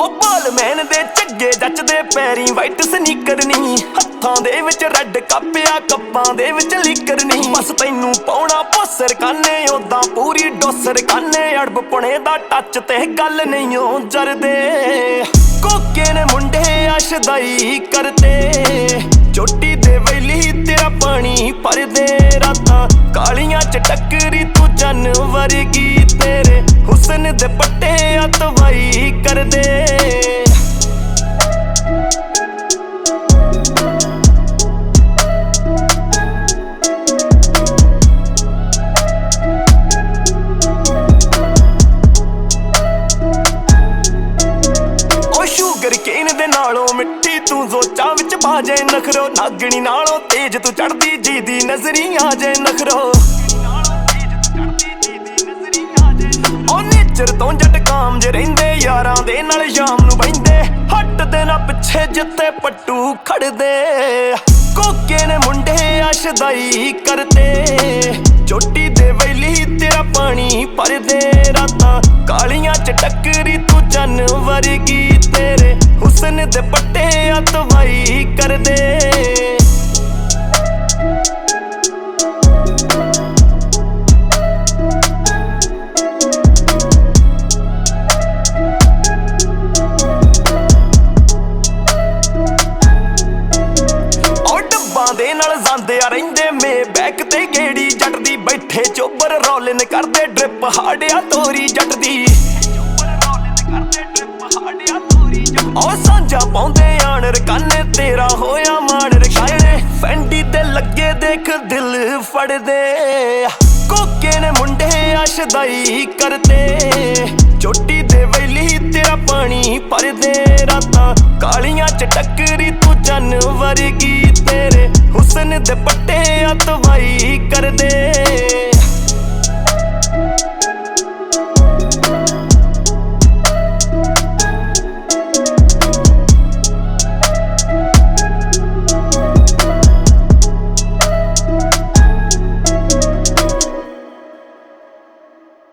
ਬਾਲ ਮੈਨ ਦੇ ਝੱਗੇ ਜੱਚਦੇ ਪੈਰੀਂ white sneaker ਨੀ, ਹੱਥਾਂ ਦੇ ਵਿੱਚ ਰੈੱਡ ਕੱਪਿਆ ਕੱਪਾਂ ਦੇ ਵਿੱਚ ਲੀਕਰ ਨੀ। ਬਸ ਤੈਨੂੰ ਪਾਉਣਾ ਪੋਸਰ ਕਾਨੇ ਉਦਾਂ ਪੂਰੀ ਡੋਸਰ ਕਾਨੇ, ਅੜਬ ਪੁਣੇ ਦਾ ਟੱਚ ਤੇ ਗੱਲ ਨਹੀਂ ਓ ਜਰਦੇ। ਕੋਕੇ ਨੇ ਮੁੰਡੇ ਅਸ਼ਦਾਈ ਕਰਦੇ, ਚੋਟੀ ਦੇ ਵੈਲੀ ਤੇਰਾ ਪਾਣੀ ਭਰਦੇ। ਰਾਤਾਂ ਕਾਲੀਆਂ ਚ ਟੱਕਰੀ ਤੂੰ ਚੰਨ ਵਰਗੀ, ਤੇਰੇ ਹੁਸਨ ਦੇ ਪੱਟੇ ਅਤਵਾਈ ਕਰਦੇ। ਕੇਨ ਦੇ ਨਾਲੋਂ ਮਿੱਟੀ ਤੂੰ ਜ਼ੋਚਾਂ ਵਿੱਚ ਬਾਜੇ ਨਖਰੋ, ਨਾਗਣੀ ਨਾਲੋਂ ਤੇਜ ਤੂੰ ਚੜਦੀ ਜੀ ਦੀ ਨਜ਼ਰੀ ਆ ਜੇ ਨਖਰੋ। ਉਹ ਨੇਚਰ ਤੋਂ ਜੱਟ ਕਾਮ ਜੇ ਰਹਿੰਦੇ, ਯਾਰਾਂ ਦੇ ਨਾਲ ਸ਼ਾਮ ਨੂੰ ਬਹਿੰਦੇ, ਹੱਟਦੇ ਨਾ ਪਿੱਛੇ ਜਿੱਤੇ ਪੱਟੂ ਖੜਦੇ। ਕੋਕੇ ਨੇ ਮੁੰਡੇ ਅਸ਼ਦਾਈ ਕਰਦੇ, ਚੋਟੀ ਦੇ ਵੈਲੀ ਤੇਰਾ ਪਾਣੀ ਭਰਦੇ। ਰਾਤਾਂ ਕਾਲੀਆਂ ਚ ਟੱਕਰੀ ਤੂੰ ਚੰਨ ਵਰਗੀ, ਤੇਰੇ ਹੁਸਨ ਦੇ ਪੱਟੇ ਅਤਵਾਈ ਕਰਦੇ। ਦੇ ਨਾਲ ਜਾਂਦੇ ਆ ਰਹਿੰਦੇ ਮੇ ਬੈਕ ਤੇ ਗੇੜੀ ਜੱਟ ਦੀ, ਬੈਠੇ ਚੋਬਰ ਰੋਲਿਨ ਕਰਦੇ ਡ੍ਰਿਪ ਹਾੜਿਆ ਤੋਰੀ ਜੱਟ ਦੀ। ਉਹ ਸਾਂਝਾ ਪਾਉਂਦੇ ਆਣ ਰਕਾਨੇ, ਤੇਰਾ ਹੋਇਆ ਮਾਣ ਰਕਾਣੇ। ਫੈਂਡੀ ਤੇ ਲੱਗੇ ਦੇਖ ਦਿਲ ਫੜਦੇ, ਕੋਕੇ ਨੇ ਮੁੰਡੇ ਅਸ਼ਦਾਈ ਕਰਦੇ, ਚੋਟੀ ਦੇ ਵੈਲੀ ਤੇਰਾ ਪਾਣੀ ਭਰਦੇ। ਰਾਤਾਂ ਕਾਲੀਆਂ ਚ ਟੱਕਰੀ ਤੂੰ ਚੰਨ ਵਰਗੀ, ਤੇਰੇ ਹੁਸਨ ਦੇ ਪੱਟੇ ਅਤਵਾਈ ਕਰਦੇ।